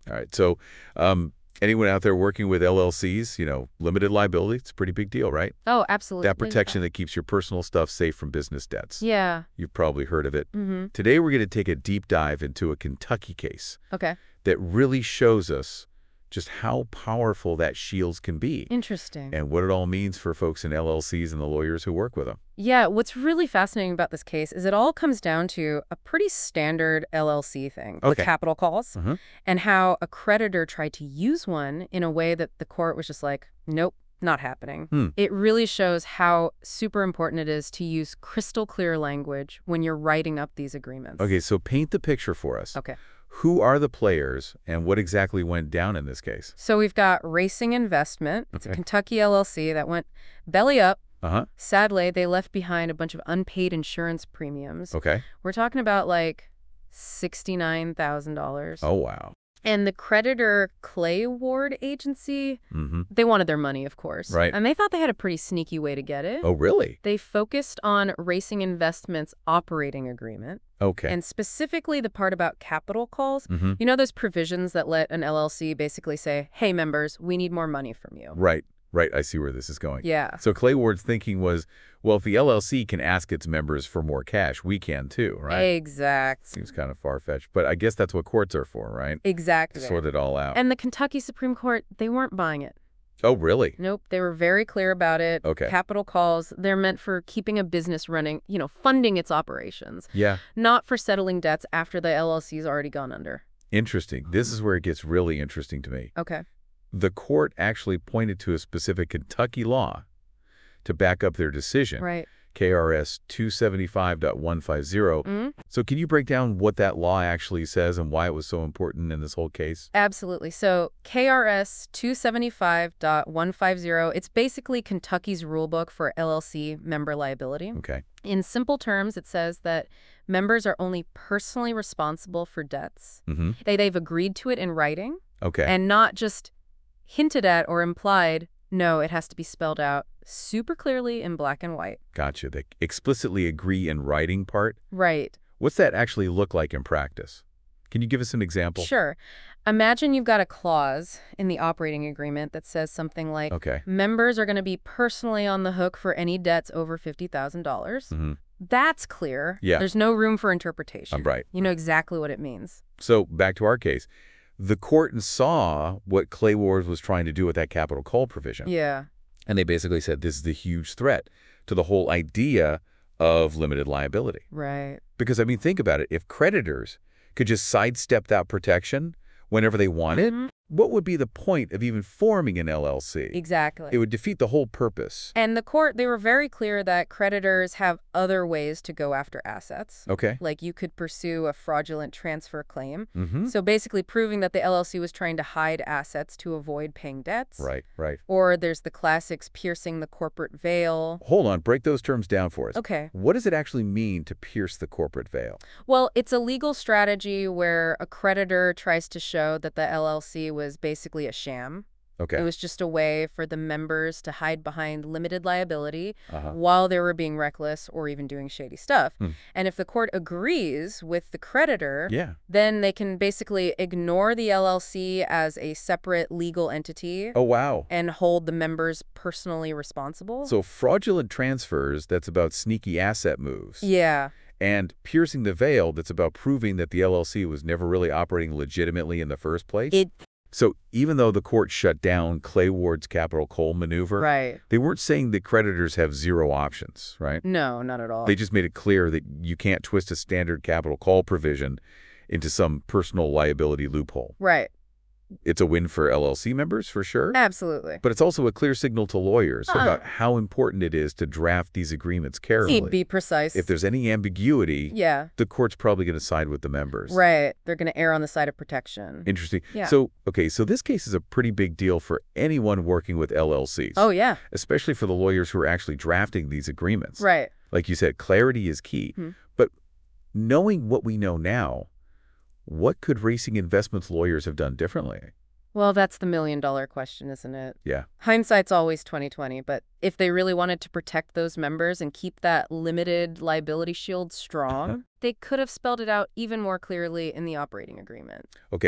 All right. So anyone out there working with LLCs, limited liability, it's a pretty big deal, right? Oh, That absolutely. protection that keeps your personal stuff safe from business debts. Yeah. You've probably heard of it. Mm-hmm. Today, we're going to take a deep dive into a Kentucky case Okay. that really shows us just how powerful that shield can be Interesting. and what it all means for folks in LLCs and the lawyers who work with them. Yeah, what's really fascinating about this case is it all comes down to a pretty standard LLC thing with Okay. capital calls Uh-huh. and how a creditor tried to use one in a way that the court was just like, nope, not happening. It really shows how super important it is to use crystal clear language when you're writing up these agreements. Okay, so paint the picture for us. Okay. Who are the players and what exactly went down in this case? So we've got Racing Investment. It's a Okay. Kentucky LLC that went belly up. Uh-huh. Sadly, they left behind a bunch of unpaid insurance premiums. Okay. We're talking about like $69,000. Oh, wow. And the creditor Clay Ward Agency, Mm-hmm. they wanted their money, of course. Right. And they thought they had a pretty sneaky way to get it. Oh, really? They focused on Racing Investment's operating agreement, Okay. and specifically the part about capital calls. Mm-hmm. You know those provisions that let an LLC basically say, hey, members, we need more money from you. Right. Right. I see where this is going. Yeah. So Clay Ward's thinking was, well, if the LLC can ask its members for more cash, we can too, right? Exact. Seems kind of far-fetched, but I guess that's what courts are for, right? Exactly. To sort it all out. And the Kentucky Supreme Court, they weren't buying it. Oh, really? Nope. They were very clear about it. Okay. Capital calls, they're meant for keeping a business running, funding its operations, Yeah. not for settling debts after the LLC's already gone under. Interesting. This is where it gets really interesting to me. Okay. The court actually pointed to a specific Kentucky law to back up their decision. Right. KRS 275.150. Mm? So can you break down what that law actually says and why it was so important in this whole case? Absolutely. So KRS 275.150, it's basically Kentucky's rulebook for LLC member liability. Okay. In simple terms, it says that members are only personally responsible for debts. Mm-hmm. They've agreed to it in writing Okay. and not just hinted at or implied. No, it has to be spelled out super clearly in black and white. Gotcha. The explicitly agree in writing part. Right. What's that actually look like in practice? Can you give us an example? Sure. Imagine you've got a clause in the operating agreement that says something like, Okay. members are going to be personally on the hook for any debts over $50,000. Mm-hmm. That's clear. Yeah. There's no room for interpretation. Right. You know exactly what it means. So back to our case. The court saw what Clay Ward was trying to do with that capital call provision. Yeah. And they basically said this is a huge threat to the whole idea of limited liability. Right. Because, I mean, think about it. If creditors could just sidestep that protection whenever they wanted, Mhm. what would be the point of even forming an LLC? Exactly. It would defeat the whole purpose. And the court, they were very clear that creditors have other ways to go after assets. Okay. Like you could pursue a fraudulent transfer claim. Mm-hmm. So basically proving that the LLC was trying to hide assets to avoid paying debts. Right, right. Or there's the classics piercing the corporate veil. Hold on. Break those terms down for us. Okay. What does it actually mean to pierce the corporate veil? Well, it's a legal strategy where a creditor tries to show that the LLC was basically a sham. Okay. It was just a way for the members to hide behind limited liability Uh-huh. while they were being reckless or even doing shady stuff. Hmm. And if the court agrees with the creditor, Yeah. then they can basically ignore the LLC as a separate legal entity Oh, wow. and hold the members personally responsible. So fraudulent transfers, that's about sneaky asset moves. Yeah. And piercing the veil, that's about proving that the LLC was never really operating legitimately in the first place. So even though the court shut down Clay Ward's capital call maneuver, Right. they weren't saying that creditors have zero options, right? No, not at all. They just made it clear that you can't twist a standard capital call provision into some personal liability loophole. Right. It's a win for LLC members, for sure. Absolutely. But it's also a clear signal to lawyers about how important it is to draft these agreements carefully. Be precise. If there's any ambiguity, Yeah. the court's probably going to side with the members. Right. They're going to err on the side of protection. Interesting. Yeah. So this case is a pretty big deal for anyone working with LLCs. Oh, yeah. Especially for the lawyers who are actually drafting these agreements. Right. Like you said, clarity is key. Hmm. But knowing what we know now, what could Racing Investments lawyers have done differently? Well, that's the million-dollar question, isn't it? Yeah. Hindsight's always 20/20, but if they really wanted to protect those members and keep that limited liability shield strong, they could have spelled it out even more clearly in the operating agreement. Okay,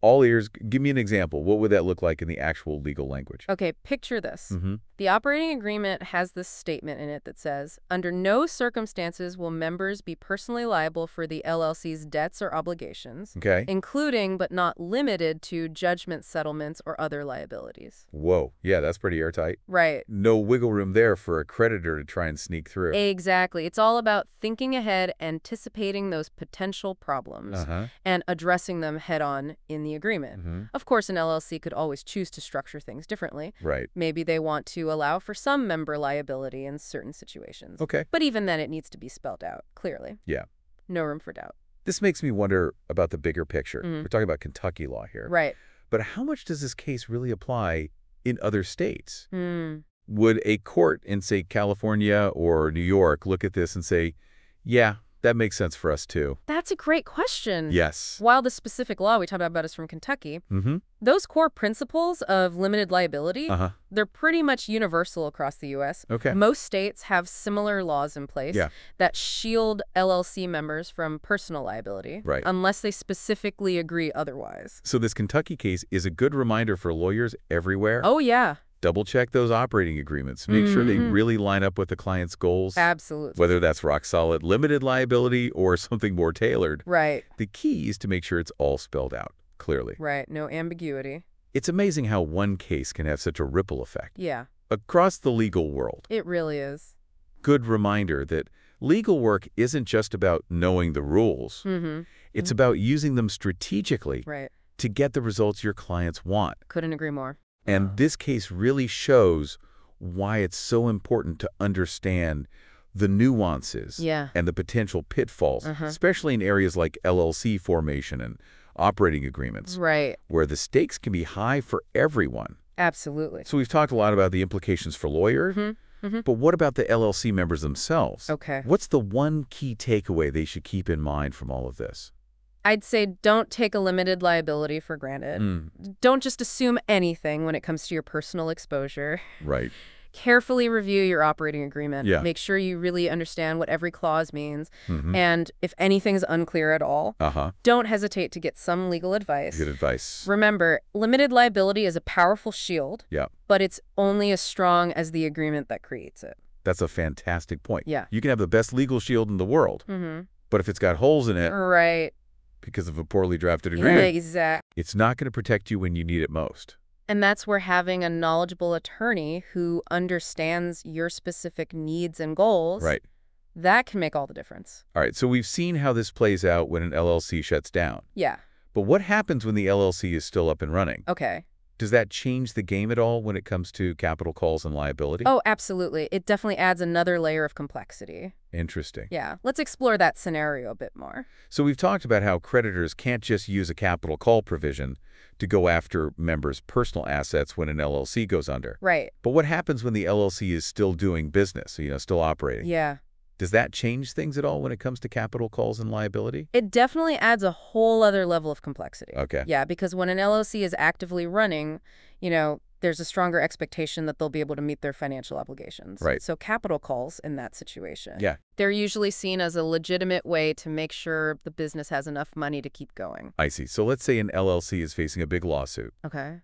All ears. Give me an example. What would that look like in the actual legal language? Okay, picture this. Mm-hmm. The operating agreement has this statement in it that says, under no circumstances will members be personally liable for the LLC's debts or obligations, Okay. including but not limited to judgment settlements or other liabilities. Whoa. Yeah, that's pretty airtight. Right. No wiggle room there for a creditor to try and sneak through. Exactly. It's all about thinking ahead, anticipating those potential problems, Uh-huh. and addressing them head-on in the agreement. Mm-hmm. Of course, an LLC could always choose to structure things differently. Right. Maybe they want to allow for some member liability in certain situations. Okay. But even then, it needs to be spelled out clearly. Yeah. No room for doubt. This makes me wonder about the bigger picture. Mhm. We're talking about Kentucky law here. Right. But how much does this case really apply in other states? Hmm. Would a court in, say, California or New York look at this and say, yeah, that makes sense for us too? That's a great question. Yes. While the specific law we talked about is from Kentucky, Mm-hmm. those core principles of limited liability, Uh-huh. they're pretty much universal across the U.S. Okay. Most states have similar laws in place Yeah. that shield LLC members from personal liability, Right. unless they specifically agree otherwise. So this Kentucky case is a good reminder for lawyers everywhere. Oh, yeah. Double-check those operating agreements. Make sure they Mhm. really line up with the client's goals. Absolutely. Whether that's rock-solid limited liability or something more tailored. Right. The key is to make sure it's all spelled out clearly. Right. No ambiguity. It's amazing how one case can have such a ripple effect Yeah, across the legal world. it really is. Good reminder that legal work isn't just about knowing the rules. Mm-hmm. It's about using them strategically Right. to get the results your clients want. Couldn't agree more. And this case really shows why it's so important to understand the nuances Yeah. and the potential pitfalls, Uh-huh. especially in areas like LLC formation and operating agreements, Right. where the stakes can be high for everyone. Absolutely. So we've talked a lot about the implications for lawyers, Mm-hmm. but what about the LLC members themselves? Okay. What's the one key takeaway they should keep in mind from all of this? I'd say don't take a limited liability for granted. Don't just assume anything when it comes to your personal exposure. Right. Carefully review your operating agreement. Yeah. Make sure you really understand what every clause means. Mm-hmm. And if anything's unclear at all, Uh-huh. don't hesitate to get some legal advice. Good advice. Remember, limited liability is a powerful shield, Yeah. but it's only as strong as the agreement that creates it. That's a fantastic point. Yeah. You can have the best legal shield in the world, Mm-hmm. but if it's got holes in it Right. because of a poorly drafted agreement, Exactly. it's not going to protect you when you need it most. And that's where having a knowledgeable attorney who understands your specific needs and goals, Right. that can make all the difference. All right, so we've seen how this plays out when an LLC shuts down. Yeah. But what happens when the LLC is still up and running? Okay. Does that change the game at all when it comes to capital calls and liability? Oh, absolutely. It definitely adds another layer of complexity. Interesting. Yeah. Let's explore that scenario a bit more. So we've talked about how creditors can't just use a capital call provision to go after members' personal assets when an LLC goes under. Right. But what happens when the LLC is still doing business, still operating? Yeah. Does that change things at all when it comes to capital calls and liability? It definitely adds a whole other level of complexity. Okay. Yeah, because when an LLC is actively running, there's a stronger expectation that they'll be able to meet their financial obligations. Right. So capital calls in that situation. Yeah. They're usually seen as a legitimate way to make sure the business has enough money to keep going. I see. So let's say an LLC is facing a big lawsuit Okay.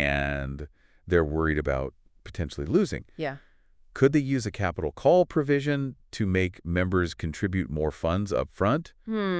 and they're worried about potentially losing. Yeah. Could they use a capital call provision to make members contribute more funds up front?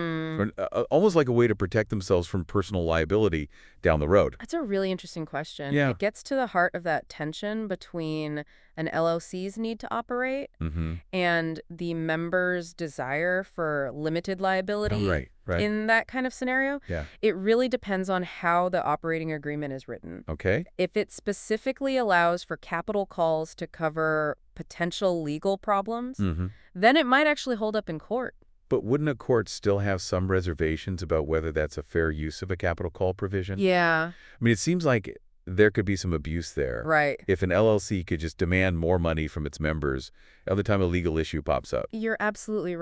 Almost like a way to protect themselves from personal liability down the road. That's a really interesting question. Yeah. It gets to the heart of that tension between an LLC's need to operate Mm-hmm. and the member's desire for limited liability. Right. In that kind of scenario, Yeah. it really depends on how the operating agreement is written. Okay. If it specifically allows for capital calls to cover potential legal problems, Mm-hmm. then it might actually hold up in court. But wouldn't a court still have some reservations about whether that's a fair use of a capital call provision? Yeah, I mean, it seems like there could be some abuse there. right. If an LLC could just demand more money from its members every time a legal issue pops up. You're absolutely right.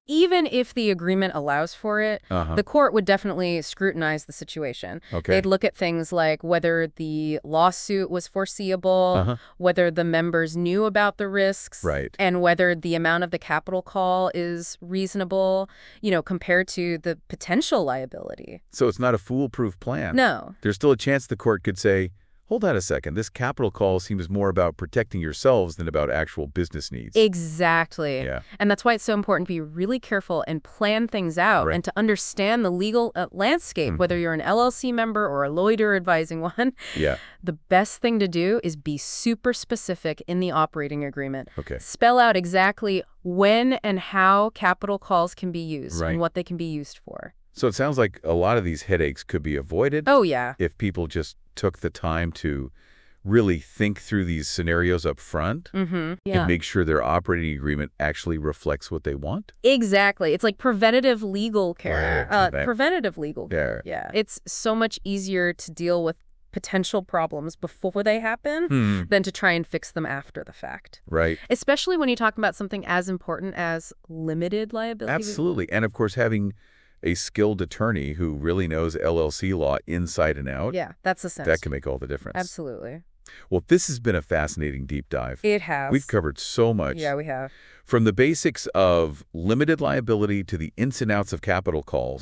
Even if the agreement allows for it, Uh-huh. the court would definitely scrutinize the situation. Okay. They'd look at things like whether the lawsuit was foreseeable, Uh-huh. whether the members knew about the risks, Right. and whether the amount of the capital call is reasonable, compared to the potential liability. So it's not a foolproof plan. No. There's still a chance the court could say, hold on a second, this capital call seems more about protecting yourselves than about actual business needs. Exactly. Yeah. And that's why it's so important to be really careful and plan things out Right. and to understand the legal landscape, whether you're an LLC member or a lawyer advising one. Yeah. The best thing to do is be super specific in the operating agreement. Okay. Spell out exactly when and how capital calls can be used Right. and what they can be used for. So it sounds like a lot of these headaches could be avoided Oh, yeah. if people just took the time to really think through these scenarios up front Yeah. and make sure their operating agreement actually reflects what they want. Exactly. It's like preventative legal care. Right. Preventative legal care. Yeah. It's so much easier to deal with potential problems before they happen than to try and fix them after the fact. Right. Especially when you talk about something as important as limited liability. Absolutely. And of course, having a skilled attorney who really knows LLC law inside and out, Yeah, that's the sense. that can make all the difference. Absolutely. Well, this has been a fascinating deep dive. It has. We've covered so much. Yeah, we have. From the basics of limited liability to the ins and outs of capital calls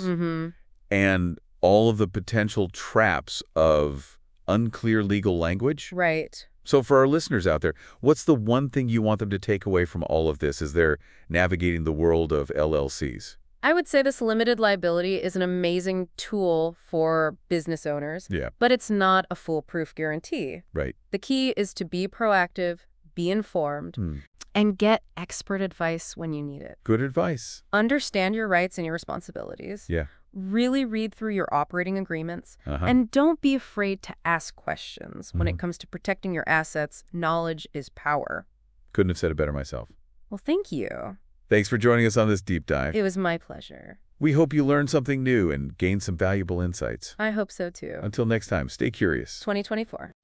and all of the potential traps of unclear legal language. Right. So for our listeners out there, what's the one thing you want them to take away from all of this as they're navigating the world of LLCs? I would say this limited liability is an amazing tool for business owners, Yeah. but it's not a foolproof guarantee. Right. The key is to be proactive, be informed, and get expert advice when you need it. Good advice. Understand your rights and your responsibilities. Yeah. Really read through your operating agreements. Uh-huh. And don't be afraid to ask questions. When it comes to protecting your assets, knowledge is power. Couldn't have said it better myself. Well, thank you. Thanks for joining us on this deep dive. It was my pleasure. We hope you learned something new and gained some valuable insights. I hope so too. Until next time, stay curious. 2024.